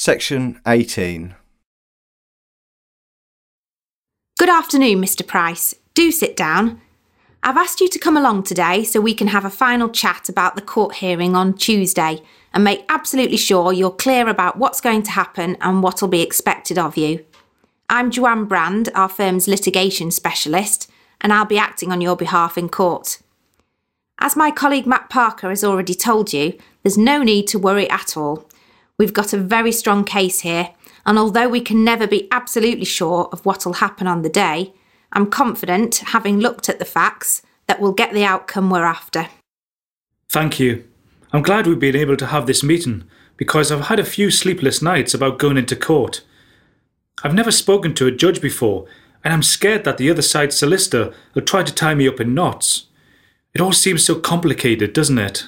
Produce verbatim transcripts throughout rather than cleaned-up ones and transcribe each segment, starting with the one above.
Section eighteen. Good afternoon, Mister Price. Do sit down. I've asked you to come along today so we can have a final chat about the court hearing on Tuesday and make absolutely sure you're clear about what's going to happen and what'll be expected of you. I'm Joanne Brand, our firm's litigation specialist, and I'll be acting on your behalf in court. As my colleague Matt Parker has already told you, there's no need to worry at all. We've got a very strong case here, and although we can never be absolutely sure of what'll happen on the day, I'm confident, having looked at the facts, that we'll get the outcome we're after. Thank you. I'm glad we've been able to have this meeting, because I've had a few sleepless nights about going into court. I've never spoken to a judge before, and I'm scared that the other side's solicitor will try to tie me up in knots. It all seems so complicated, doesn't it?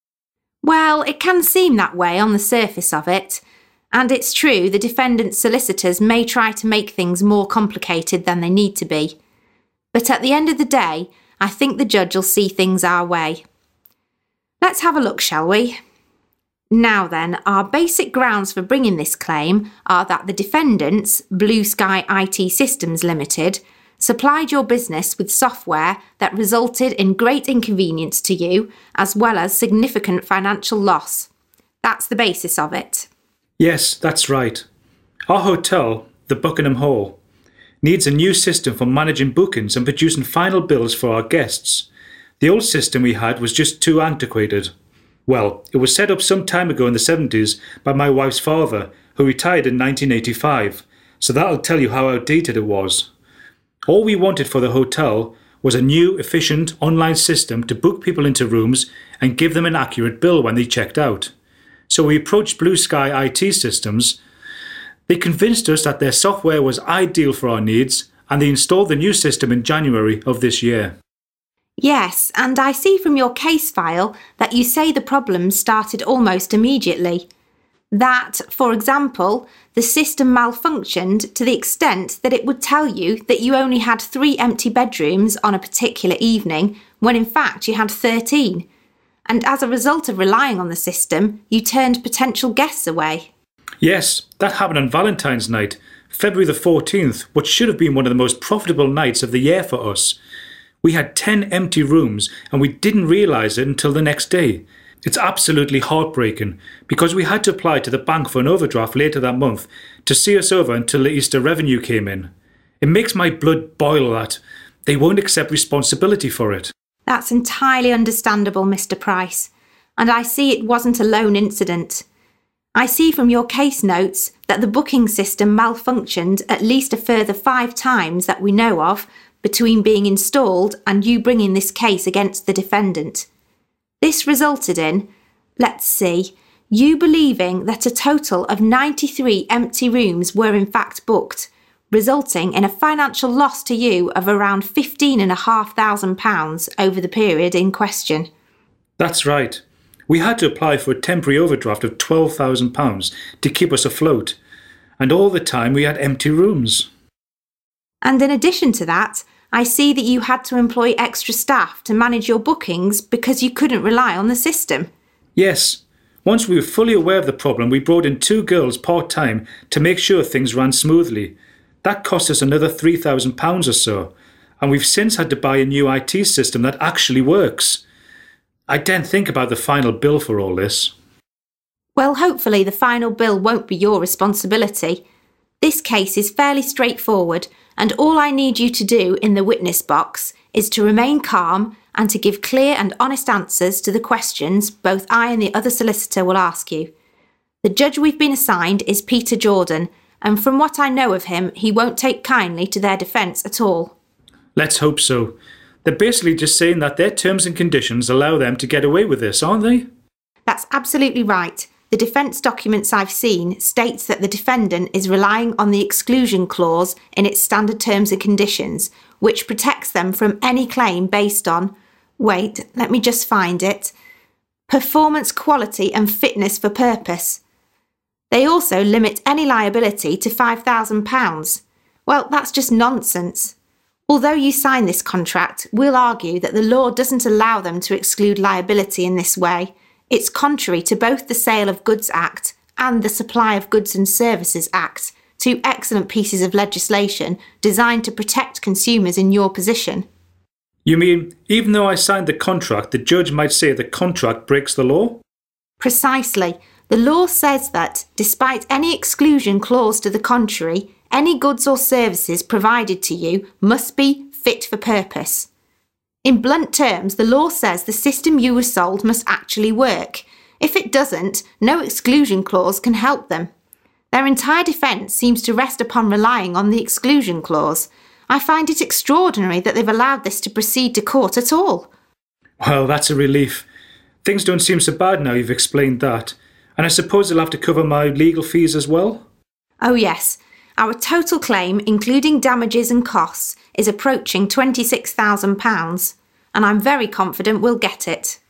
Well, it can seem that way on the surface of it. And it's true, the defendant's solicitors may try to make things more complicated than they need to be. But at the end of the day, I think the judge will see things our way. Let's have a look, shall we? Now then, our basic grounds for bringing this claim are that the defendants, Blue Sky I T Systems Limited, supplied your business with software that resulted in great inconvenience to you, as well as significant financial loss. That's the basis of it. Yes, that's right. Our hotel, the Buckingham Hall, needs a new system for managing bookings and producing final bills for our guests. The old system we had was just too antiquated. Well, it was set up some time ago in the seventies by my wife's father, who retired in nineteen eighty-five, so that'll tell you how outdated it was. All we wanted for the hotel was a new, efficient online system to book people into rooms and give them an accurate bill when they checked out. So we approached Blue Sky I T Systems. They convinced us that their software was ideal for our needs, and they installed the new system in January of this year. Yes, and I see from your case file that you say the problems started almost immediately. That, for example, the system malfunctioned to the extent that it would tell you that you only had three empty bedrooms on a particular evening, when in fact you had thirteen. And as a result of relying on the system, you turned potential guests away. Yes, that happened on Valentine's night, February the fourteenth, which should have been one of the most profitable nights of the year for us. We had ten empty rooms and we didn't realise it until the next day. It's absolutely heartbreaking because we had to apply to the bank for an overdraft later that month to see us over until the Easter revenue came in. It makes my blood boil that they won't accept responsibility for it. That's entirely understandable, Mister Price, and I see it wasn't a lone incident. I see from your case notes that the booking system malfunctioned at least a further five times that we know of between being installed and you bringing this case against the defendant. This resulted in, let's see, you believing that a total of ninety-three empty rooms were in fact booked, resulting in a financial loss to you of around fifteen and a half thousand pounds over the period in question. That's right. We had to apply for a temporary overdraft of twelve thousand pounds to keep us afloat, and all the time we had empty rooms. And in addition to that, I see that you had to employ extra staff to manage your bookings because you couldn't rely on the system. Yes. Once we were fully aware of the problem, we brought in two girls part-time to make sure things ran smoothly. That cost us another three thousand pounds or so, and we've since had to buy a new I T system that actually works. I didn't think about the final bill for all this. Well, hopefully the final bill won't be your responsibility. This case is fairly straightforward, and all I need you to do in the witness box is to remain calm and to give clear and honest answers to the questions both I and the other solicitor will ask you. The judge we've been assigned is Peter Jordan, and from what I know of him, he won't take kindly to their defence at all. Let's hope so. They're basically just saying that their terms and conditions allow them to get away with this, aren't they? That's absolutely right. The defence documents I've seen states that the defendant is relying on the exclusion clause in its standard terms and conditions, which protects them from any claim based on, wait, let me just find it, performance quality and fitness for purpose. They also limit any liability to five thousand pounds. Well, that's just nonsense. Although you sign this contract, we'll argue that the law doesn't allow them to exclude liability in this way. It's contrary to both the Sale of Goods Act and the Supply of Goods and Services Act, two excellent pieces of legislation designed to protect consumers in your position. You mean, even though I signed the contract, the judge might say the contract breaks the law? Precisely. The law says that, despite any exclusion clause to the contrary, any goods or services provided to you must be fit for purpose. In blunt terms, the law says the system you were sold must actually work. If it doesn't, no exclusion clause can help them. Their entire defence seems to rest upon relying on the exclusion clause. I find it extraordinary that they've allowed this to proceed to court at all. Well, that's a relief. Things don't seem so bad now you've explained that. And I suppose they'll have to cover my legal fees as well? Oh yes. Our total claim, including damages and costs, is approaching twenty-six thousand pounds, and I'm very confident we'll get it.